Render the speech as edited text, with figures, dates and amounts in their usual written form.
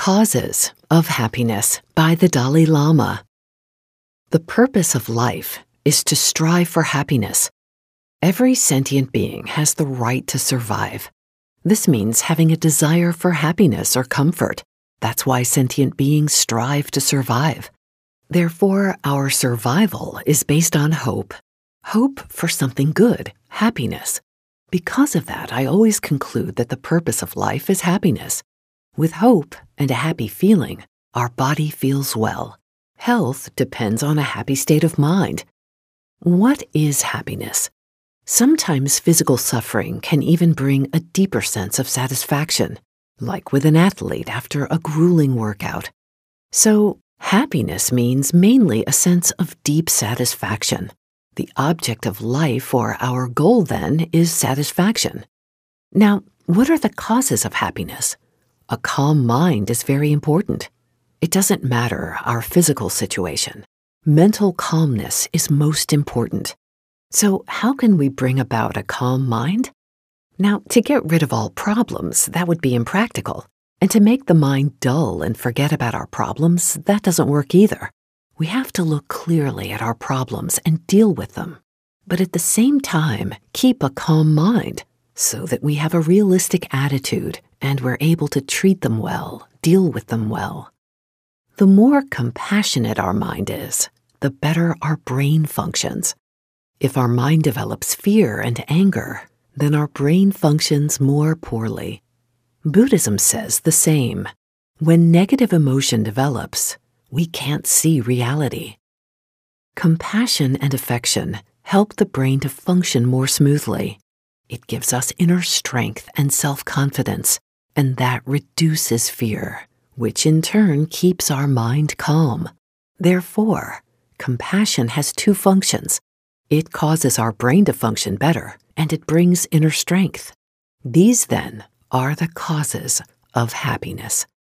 Causes of Happiness by the Dalai Lama. The purpose of life is to strive for happiness. Every sentient being has the right to survive. This means having a desire for happiness or comfort. That's why sentient beings strive to survive. Therefore, our survival is based on hope. Hope for something good, happiness. Because of that, I always conclude that the purpose of life is happiness. With hope and a happy feeling, our body feels well. Health depends on a happy state of mind. What is happiness? Sometimes physical suffering can even bring a deeper sense of satisfaction, like with an athlete after a grueling workout. So, happiness means mainly a sense of deep satisfaction. The object of life or our goal, then, is satisfaction. Now, what are the causes of happiness? A calm mind is very important. It doesn't matter our physical situation. Mental calmness is most important. So how can we bring about a calm mind? Now, to get rid of all problems, that would be impractical. And to make the mind dull and forget about our problems, that doesn't work either. We have to look clearly at our problems and deal with them. But at the same time, keep a calm mind so that we have a realistic attitude and we're able to treat them well, deal with them well. The more compassionate our mind is, the better our brain functions. If our mind develops fear and anger, then our brain functions more poorly. Buddhism says the same. When negative emotion develops, we can't see reality. Compassion and affection help the brain to function more smoothly. It gives us inner strength and self-confidence, and that reduces fear, which in turn keeps our mind calm. Therefore, compassion has two functions. It causes our brain to function better, and it brings inner strength. These, then, are the causes of happiness.